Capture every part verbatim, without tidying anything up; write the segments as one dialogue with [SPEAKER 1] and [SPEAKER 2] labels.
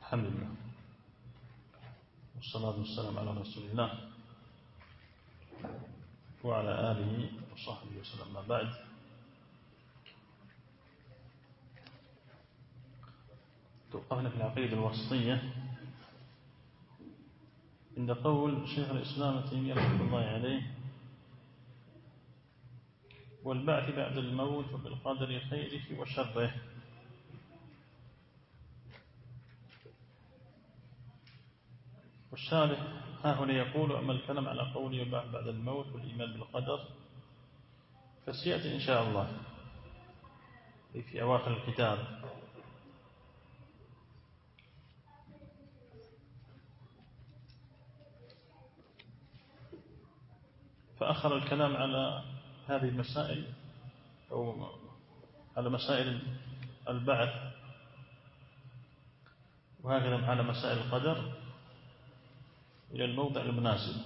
[SPEAKER 1] الحمد لله والصلاة والسلام على رسول الله وعلى آله وصحبه وسلم. ما بعد، توقفنا في العقيدة الوسطية عند قول شيخ الإسلام ابن تيمية رحمه الله عليه: والبعث بعد الموت وبالقدر خيره وشره. والشارح ها هنا يقول: أما الكلام على قوله وبعث بعد الموت والإيمان بالقدر فسيأتي إن شاء الله في أواخر الكتاب. فأخر الكلام على هذه المسائل أو على مسائل البعث وهكذا على مسائل القدر إلى الموضع المناسب.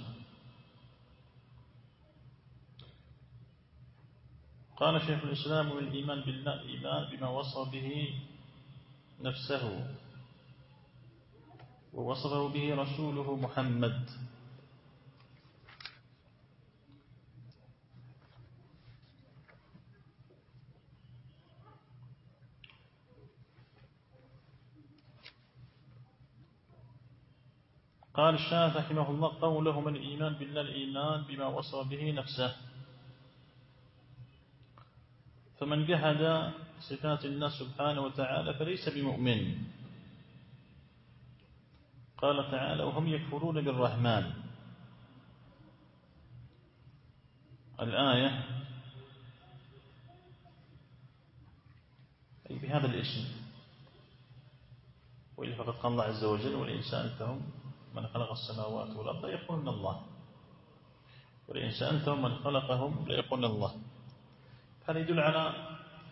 [SPEAKER 1] قال شيخ الإسلام: والإيمان بالله إيمان بما وصف به نفسه ووصفه به رسوله محمد. قال الشافعي رحمه الله: قوله من الإيمان بالله الإيمان بما وصف به نفسه، فمن جحد صفات الله سبحانه وتعالى فليس بمؤمن. قال تعالى: وهم يكفرون بالرحمن. الآية أي بهذا الاسم، وإلا فقد قال الله عز وجل: ولئن سألتهم من خلق السماوات والأرض ليقولن الله، ولئن سألتهم من خلقهم ليقولن الله. هذا يدل على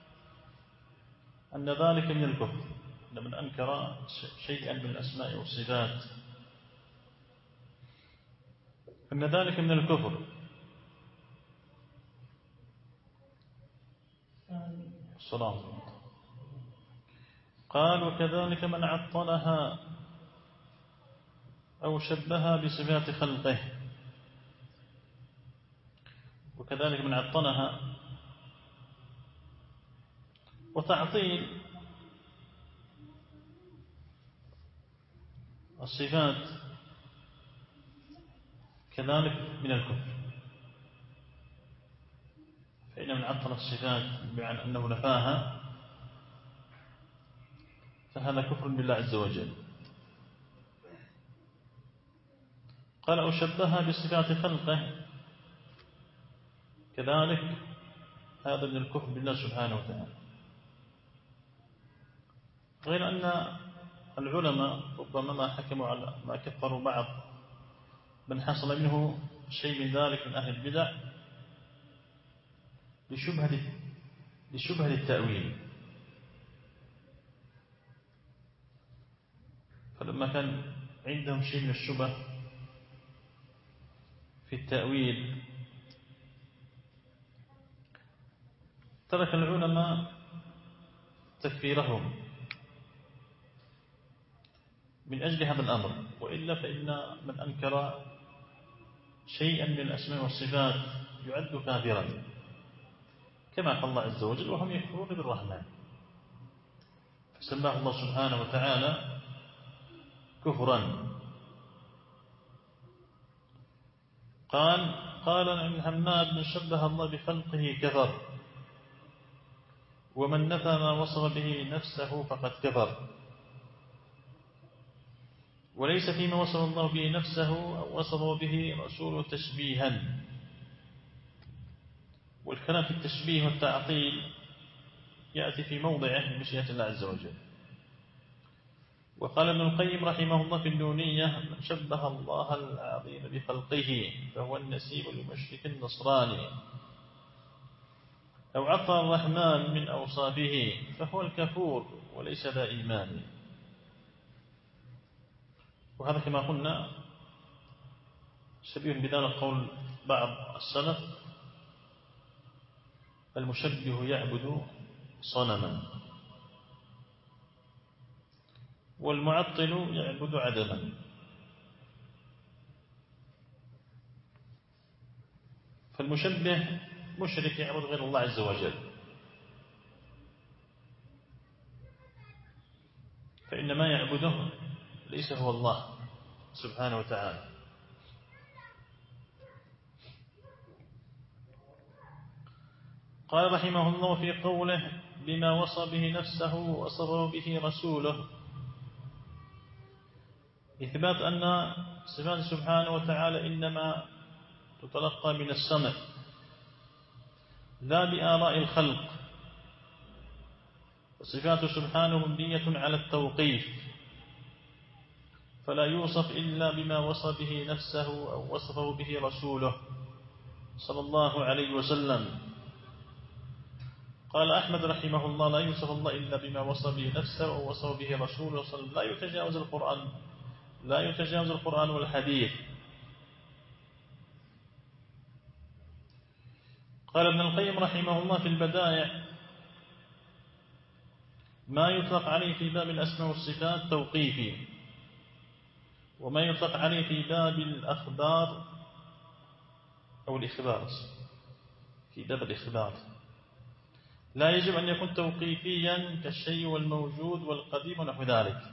[SPEAKER 1] أن ذلك من الكفر، أن من أنكر شيئا من الأسماء والصفات أن ذلك من الكفر. الصلاة. قال: وكذلك من عطلها أو شبهها بصفات خلقه. وكذلك من عطلها، وتعطيل الصفات كذلك من الكفر. فإن من عطل الصفات بمعنى أنه نفاها فهذا كفر بالله عز وجل. قال: أو شبهها بصفات خلقه، كذلك هذا من الكفر بالله سبحانه وتعالى. غير أن العلماء ربما ما حكموا على ما كفروا بعض من حصل منه شيء من ذلك من أهل البدع لشبهة لشبهة التأويل. فلما كان عندهم شيء من الشبه في التأويل ترك العلماء تكفيرهم من أجل هذا الأمر، وإلا فإن من أنكر شيئا من الأسماء والصفات يعد كافرا، كما قال الله عز وجل: وهم يكفرون بالرحمن. فسماه الله سبحانه وتعالى كفرا. قال قال ابن حماد: من شبه الله بخلقه كفر، ومن نفى ما وصف به نفسه فقد كفر، وليس فيما وصف الله به نفسه أو وصفه به رسوله تشبيها. والكلام في التشبيه والتعطيل يأتي في موضعه بمشيئة الله عز وجل. وقال ابن القيم رحمه الله في النونية: من شبه الله العظيم بخلقه فهو النسيب لمشرك النصراني، أو عطى الرحمن من أوصافه فهو الكفور وليس ذا إيمان. وهذا كما قلنا شبيه بذلك قول بعض السلف: المشبه يعبد صنما. والمعطل يعبد عدما. فالمشبه مشرك يعبد غير الله عز وجل، فإن ما يعبده ليس هو الله سبحانه وتعالى. قال رحمه الله في قوله بما وصى به نفسه وصفه به رسوله، إثبات أن صفات سبحانه وتعالى إنما تتلقى من السمع لا بآراء الخلق، وصفات سبحانه مبنية على التوقيف، فلا يوصف إلا بما وصى به نفسه أو وصفه به رسوله صلى الله عليه وسلم. قال أحمد رحمه الله لا يوصف الله إلا بما وصى به نفسه أو وصفه به رسوله صلى الله عليه وسلم، لا يتجاوز القرآن لا يتجاوز القرآن والحديث. قال ابن القيم رحمه الله في البدائع ما يطلق عليه في باب الأسماء والصفات توقيفي، وما يطلق عليه في باب الأخبار أو الإخبار في باب الإخبار لا يجب أن يكون توقيفيا كالشيء والموجود والقديم ونحو ذلك.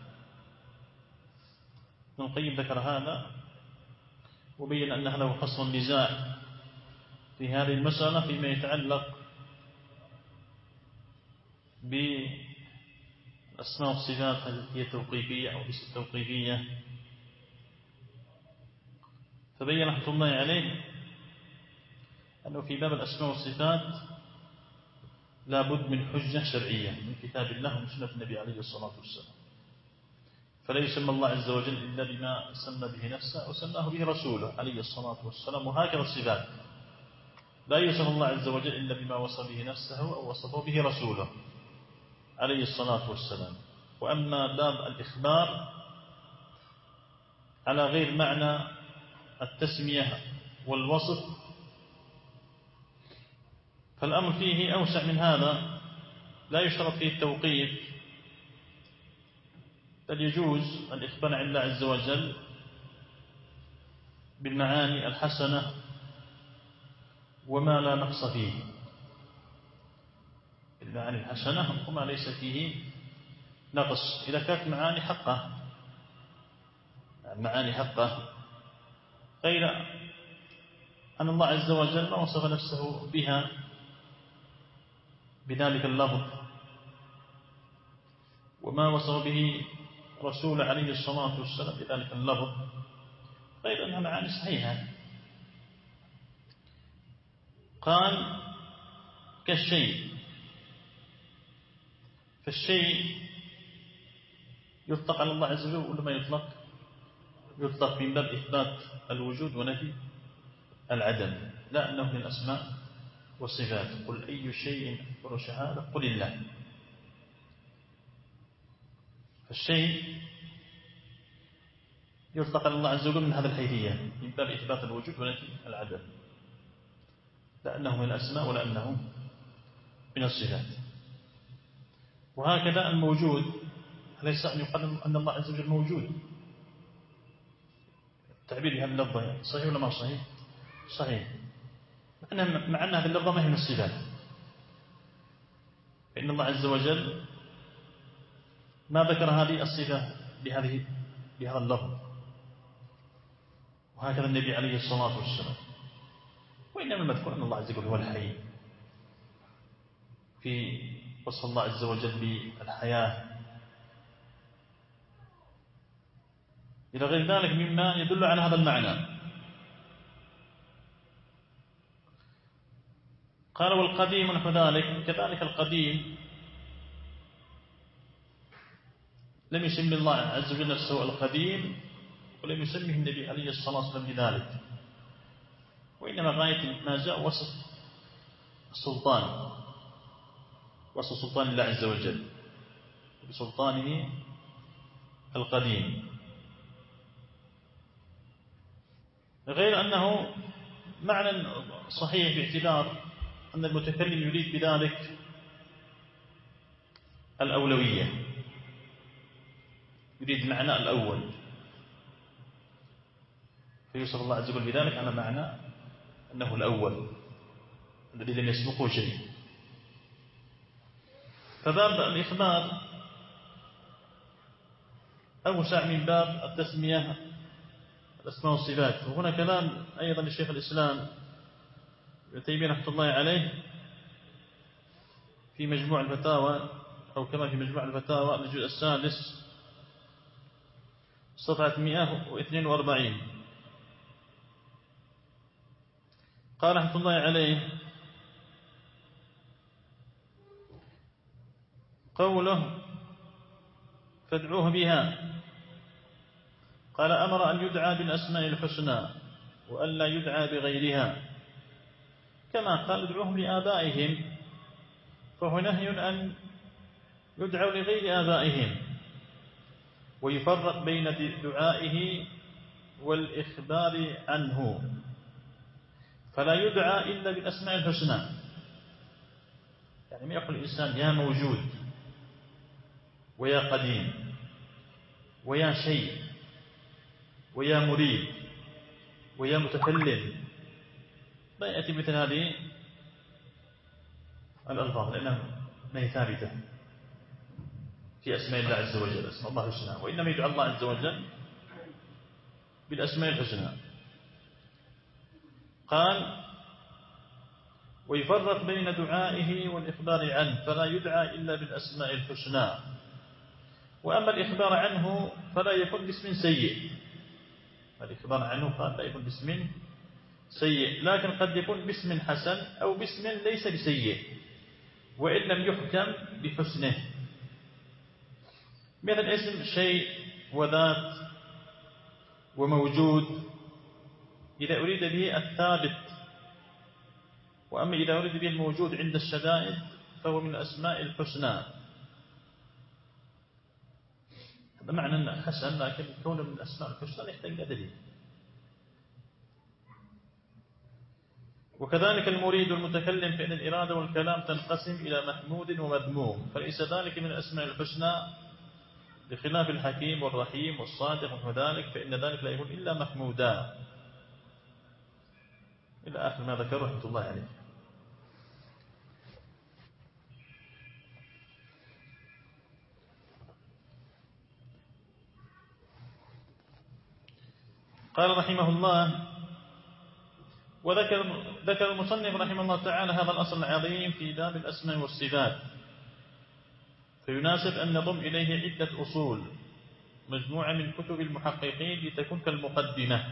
[SPEAKER 1] ابن القيم ذكر هذا وبين أن هذا هو فصل النزاع في هذه المسألة فيما يتعلق بالأسماء والصفات هل هي توقيفية أو ليست توقيفية. فبين رحمة الله عليه أنه في باب الأسماء والصفات لا بد من حجة شرعية من كتاب الله ومن سنة النبي عليه الصلاة والسلام، فلا يسمى الله عز وجل إلا بما سمى به نفسه أو سماه به رسوله عليه الصلاة والسلام. وهكذا الصفات لا يوصف الله عز وجل إلا بما وصف به نفسه أو وصفه به رسوله عليه الصلاة والسلام. وأما باب الإخبار على غير معنى التسمية والوصف فالأمر فيه أوسع من هذا، لا يشترط فيه التوقيف، بل يجوز الإخبار عن الله عز وجل بالمعاني الحسنة وما لا نقص فيه، بالمعاني الحسنة وما ليس فيه نقص إذا كانت معاني حقه معاني حقه غير أن الله عز وجل ما وصف نفسه بها بذلك اللفظ وما وصف به رسول عليه الصلاة والسلام بذلك اللفظ غير أنها معاني صحيحة. قال كالشيء، فالشيء يطلق على الله عز وجل ولا ما يطلق؟ يطلق من باب إثبات الوجود ونفي العدم، لا أنه من الأسماء والصفات. قل أي شيء أكبر شهادة قل الله. فالشيء يطلق على الله عز وجل من هذا الحيثية من باب إثبات الوجود ونفي العدم، لا أنه من الأسماء ولا أنه من الصفات. وهكذا الموجود ليس أن يقال أن الله عز وجل موجود، التعبير بهذا اللفظة صحيح ولا ما صحيح؟ صحيح، مع أن هذه اللفظة ما هي من الصفات، فإن الله عز وجل ما ذكر هذه الصفة بهذه بهذا اللفظ، وهكذا النبي عليه الصلاة والسلام. وإنما المذكور أن الله عز وجل هو الحي، في وصف الله عز وجل بالحياة إلى غير ذلك مما يدل على هذا المعنى. قال والقديم نحو ذلك، كذلك القديم لم يسمي الله عز وجل نفسه القديم ولم يسميه النبي عليه الصلاة والسلام بذلك، وإنما غاية ما جاء وصف السلطان، وصف سلطان الله عز وجل بسلطانه القديم، غير أنه معنى صحيح باعتبار أن المتكلم يريد بذلك الأولوية، يريد المعنى الأول، فيوصف الله عز وجل بذلك على معنى أنه الأول الذي لم يسبقه شيء. فباب الإخبار أوسع من باب التسمية الأسماء والصفات. وهنا كلام أيضا للشيخ الإسلام ابن تيمية رحمة الله عليه في مجموع الفتاوى، أو كما في مجموع الفتاوى الجزء السادس صفحة مئة واثنين وأربعين. قال رحمة الله عليه: قوله فادعوه بها، قال: أمر أن يدعى بالأسماء الحسنى وأن لا يدعى بغيرها، كما قال: ادعوهم لآبائهم، فهو نهي أن يدعوا لغير آبائهم. ويفرق بين دعائه والإخبار عنه، فلا يدعى إلا بالأسماء الحسنى. يعني ما يقول الإنسان يا موجود ويا قديم ويا شيء ويا مريد ويا متكلم، لا يأتي مثل هذه الألفاظ لأنها ما هي ثابتة في أسماء الله عز وجل، أسماء الله الحسنى، وإنما يدعى الله عز وجل بالأسماء الحسنى. قال: ويفرق بين دعائه والإخبار عنه، فلا يدعى إلا بالأسماء الحسنى. وأما الإخبار عنه فلا يكون باسم سيء، الإخبار عنه فلا يكون باسم سيء، لكن قد يكون باسم حسن أو باسم ليس بسيء وإن لم يحكم بحسنه، مثل اسم شيء وذات وموجود إذا أريد به الثابت، وأما إذا أريد به الموجود عند الشدائد فهو من الأسماء الحسنى. هذا معنى أنه حسن، لكن كونه من الأسماء الحسنى يحتاج إلى دليل. وكذلك المريد والمتكلم فإن الإرادة والكلام تنقسم إلى محمود ومذموم، فليس ذلك من الأسماء الحسنى، بخلاف الحكيم والرحيم والصادق ونحو ذلك، فإن ذلك لا يكون إلا محمودا، إلى آخر ما ذكر رحمة الله عليه. قال رحمه الله: وذكر ذكر المصنف رحمه الله تعالى هذا الأصل العظيم في باب الأسماء والصفات، فيناسب أن نضم إليه عدة أصول مجموعة من كتب المحققين لتكون كالمقدمة.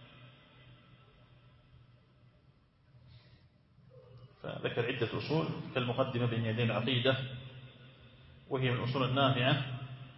[SPEAKER 1] فذكر عدة أصول كالمقدمة بين يدي العقيدة، وهي من الأصول النافعة.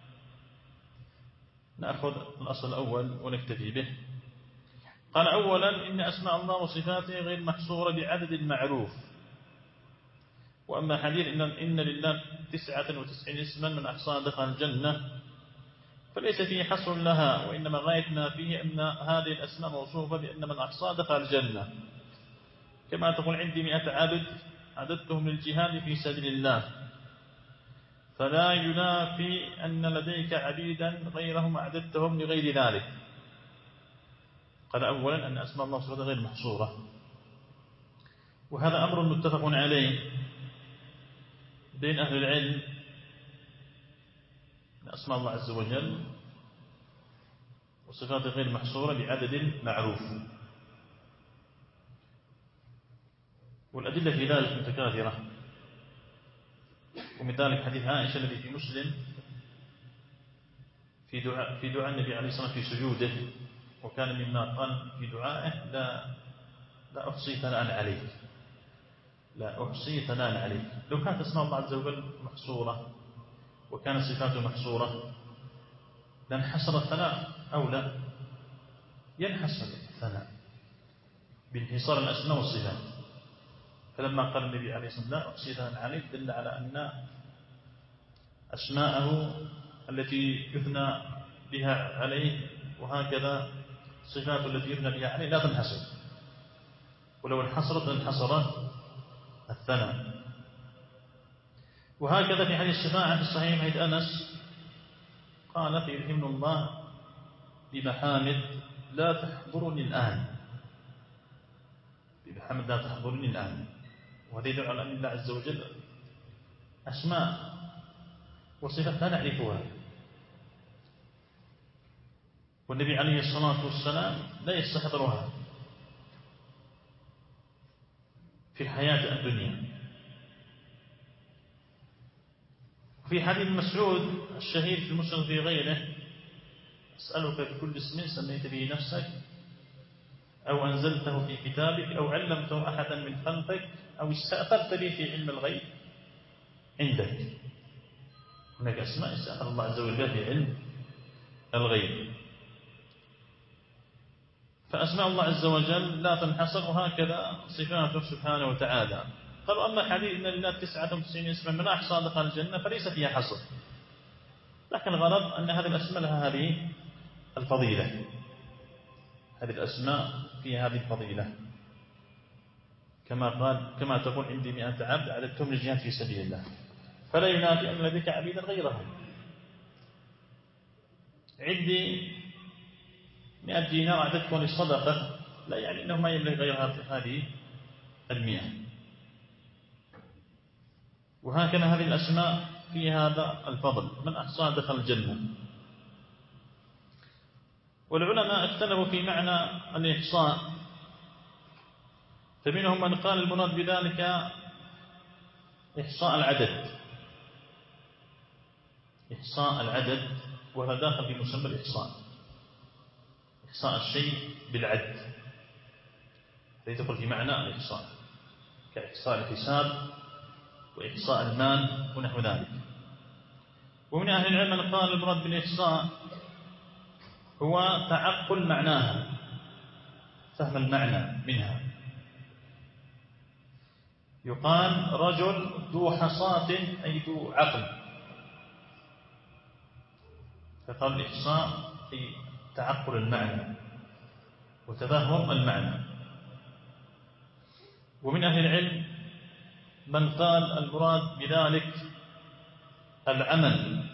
[SPEAKER 1] نأخذ الأصل الأول ونكتفي به. قال: أولا إن أسماء الله وصفاته غير محصورة بعدد معروف. وأما حديث إن, إن لله تسعة وتسعين اسما من أحصاها دخل الجنة فليس فيه حصر لها، وإنما غاية ما فيه أن هذه الأسماء موصوفة بأن من أحصاها دخل الجنة، كما تقول عندي مئة عبد عددتهم للجهاد في سبيل الله، فلا ينافي أن لديك عبيدا غيرهم أعددتهم لغير ذلك. قال: أولا أن أسماء الله وصفاته غير محصورة، وهذا أمر متفق عليه بين أهل العلم، أن أسماء الله عز وجل وصفاته غير محصورة بعدد معروف، والأدلة في ذلك متكاثرة. ومن ذلك حديث عائشة الذي في مسلم في دعاء في دعاء النبي عليه الصلاة والسلام في سجوده، وكان مما قال في دعائه: لا لا أحصي ثناء عليك، لا أحصي ثناء عليك. لو كانت أسماء الله عز وجل محصورة وكانت صفاته محصورة لانحصر الثناء، أو لا ينحصر الثناء بانحصار الأسماء والصفات. فلما قال النبي عليه الصلاة والسلام: لا أحصي ثناء عليك، دل على أن أسماءه التي يثنى بها عليه وهكذا صفاته التي يثنى بها عليه لا تنحصر، ولو انحصرت لانحصر الثناء. وهكذا في حديث الشفاعة في الصحيح حديث أنس قال فيلهمنا الله بمحامد لا تحضرني الآن، بمحامد لا تحضرني الآن. وهذا يدل على أن الله عز وجل أسماء وصفات لا نعرفها، والنبي عليه الصلاة والسلام لا يستحضرها في الحياة الدنيا. في حديث مسعود الشهير في المسلم في غيره: أسألك بكل اسم سميت به نفسك أو أنزلته في كتابك أو علمته أحدا من خلقك أو استأثرت به في علم الغيب عندك. هناك أسماء استأثر الله عز وجل في علم الغيب، فأسماء الله عز وجل لا تنحصر، وهكذا صفاته سبحانه وتعالى. قالوا أما حديث إن لله تسعة وتسعين اسما من أحصى دخل الجنة فليس فيها حصر، لكن الغرض أن هذه الأسماء لها هذه الفضيلة، هذه الأسماء فيها هذه الفضيلة، كما قال كما تقول عندي مئة عبد عددتهم للجهاد في سبيل الله، فلا ينافي أن لديك عبيدا غيرهم. عندي مئة دينار عددتهم للصدقة، لا يعني أنه ما يملك غير هذه المئة. وهكذا هذه الأسماء في هذا الفضل، من أحصاها دخل الجنة. والعلماء اختلفوا في معنى الإحصاء، فمنهم من قال المراد بذلك إحصاء العدد، إحصاء العدد، وهذا داخل في مسمى الإحصاء، إحصاء الشيء بالعد، هذا يدخل في معنى الإحصاء، كإحصاء الحساب وإحصاء المال ونحو ذلك. ومن أهل العلم من قال المراد بالإحصاء هو تعقل معناها، فهم المعنى منها. يقال رجل ذو حصاة أي ذو عقل، فقال الإحصاء في تعقل المعنى وتفهم المعنى. ومن أهل العلم من قال المراد بذلك العمل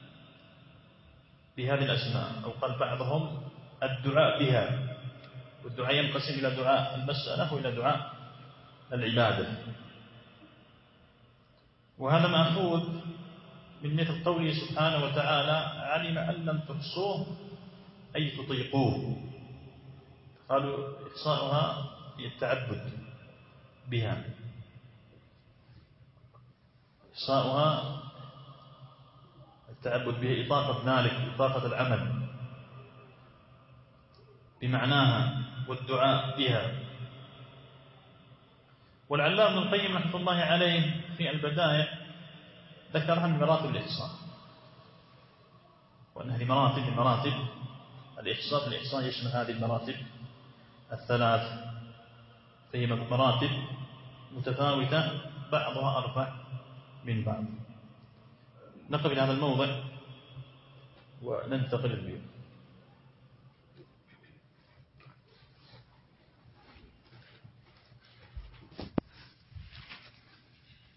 [SPEAKER 1] بهذه الأسماء، أو قال بعضهم الدعاء بها، والدعاء ينقسم إلى دعاء المسألة وإلى دعاء العبادة. وهذا مأخوذ من مثل قوله سبحانه وتعالى: علم أن لم تحصوه أي تطيقوه. قالوا إحصاؤها هي التعبد بها، إحصاؤها التعبد به، إطاقة ذلك، إطاقة العمل بمعناها والدعاء بها. والعلامة ابن القيم رحمة الله عليه في البدائع ذكرها من مراتب الإحصاء، وأن هذه مراتب من مراتب الإحصاء. الإحصاء يشمل هذه المراتب الثلاث، فهي مراتب متفاوتة بعضها أرفع من بعض. نقف إلى هذا الموضع وننتقل اليوم.